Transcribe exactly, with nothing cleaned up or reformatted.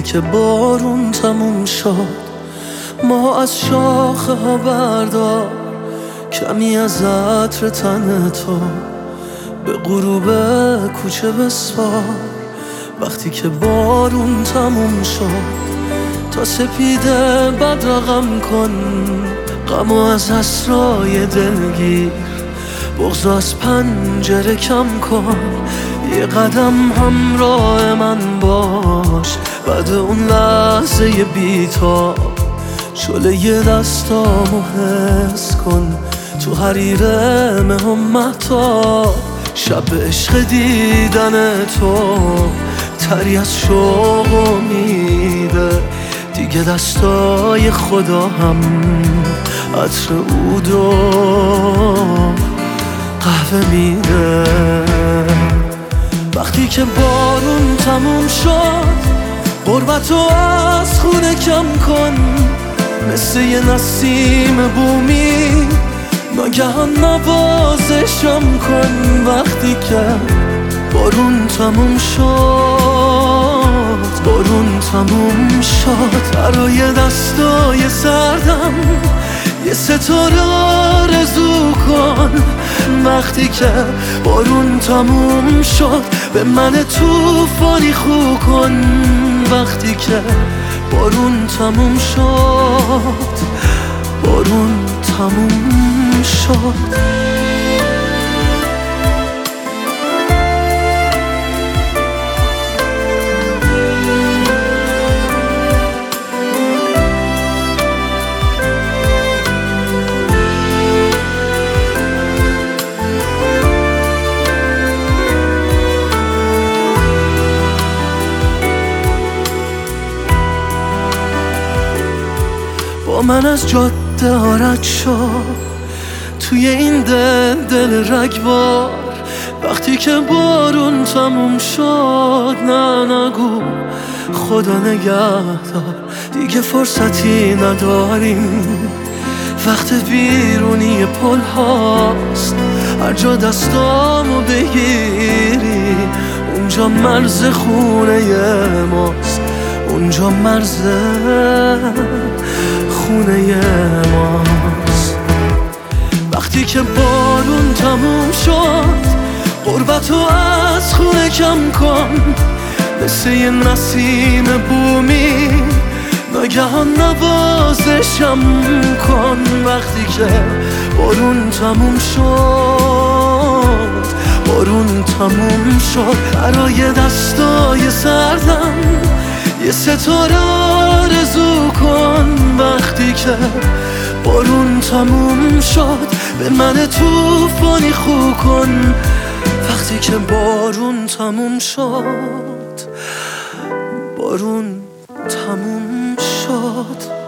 که بارون تموم شد ما از شاخه ها بردار کمی از عطر تن تو به غروب کوچه بسپار. وقتی که بارون تموم شد تا سپیده بدرقم کن غم از اسرای دلگیر، بغض از پنجره کم کن، یه قدم همراه من باش بعد اون لحظه بی‌تاب. شله یه دستامو حس کن تو حریر مهم مهتاب. شب عشق دیدن تو تری از شوق امیده، دیگه دستای خدا هم عطر عود و قهوه میده. وقتی که بارون تموم شد غربتو از خونه کم کن، مثل یه نسیم بومی ناگهان نوازشم کن. وقتی که بارون تموم شد بارون تموم شد برای دستای سردم یه ستاره آرزو کن. وقتی که بارون تموم شد به من طوفانی خو کن. وقتی که بارون تموم شد بارون تموم شد. با من از جاده ها رد شد توی این دل دل رگبار. وقتی که بارون تموم شد نه نگو خدا نگهدار، دیگه فرصتی نداریم، وقت بیرونی پل هاست. هر جا دستامو بگیری اونجا مرز خونه ماست، اونجا مرز خونه ماست. وقتی که بارون تموم شد غربتو از خونه کم کن، مثل یه نسیم بومی ناگهان نوازشم کن. وقتی که بارون تموم شد بارون تموم شد برای دستای سردم یه ستاره آرزو کن. وقتی که بارون تموم شد به من طوفانی خو کن. وقتی که بارون تموم شد بارون تموم شد.